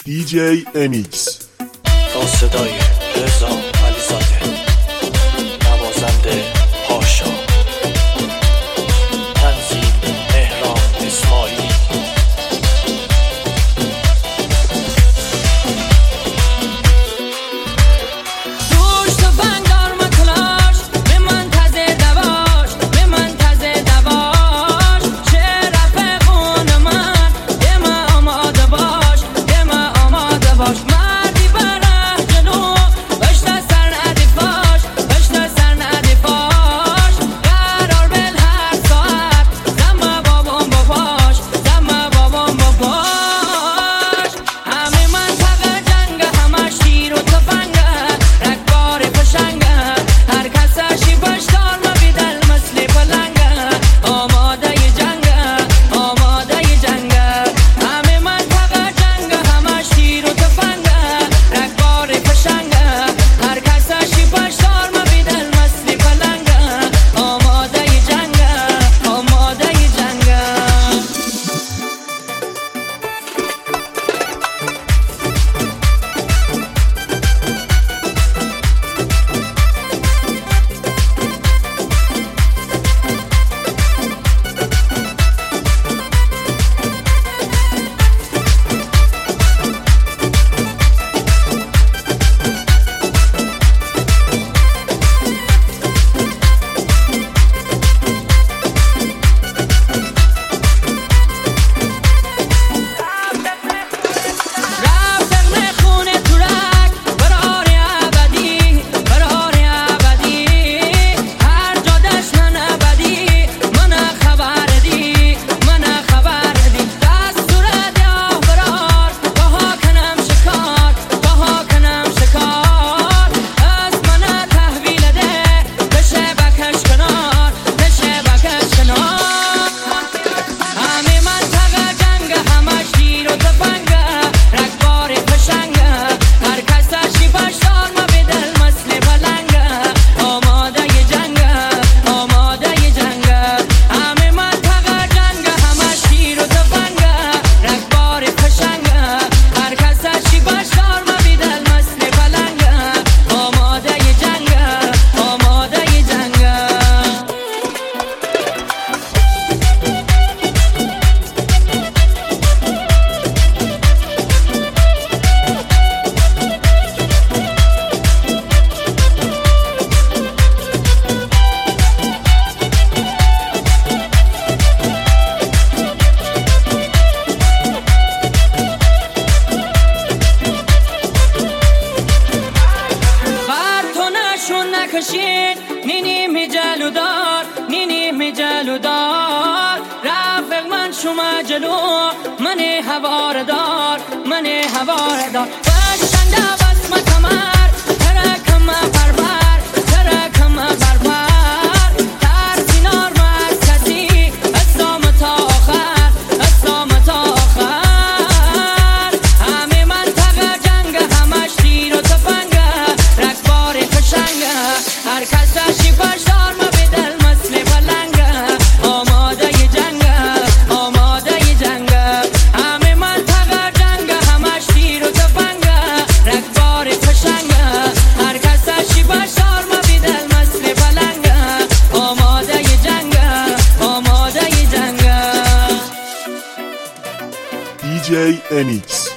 DJ MX با صدای رضا علیزاده، نوازنده پاشا، تنظیم مهران اسماعیلی. نینی جلودار نینی جلودار رفق من شما جلو من هواردار باشنده بس مکمر ترکم پربر ترسینار مرکزی اسلام تا آخر همه منطقه جنگ همش تیر و تفنگه رکبار خشنگه هر کس رشی باشدار ما به دل مثل پلنگه آماده جنگه همه منطقه جنگ همش تیر و تفنگه رکبار خشنگه هر کس رشی باشدار ما به دل مثل پلنگه آماده جنگه DJ MX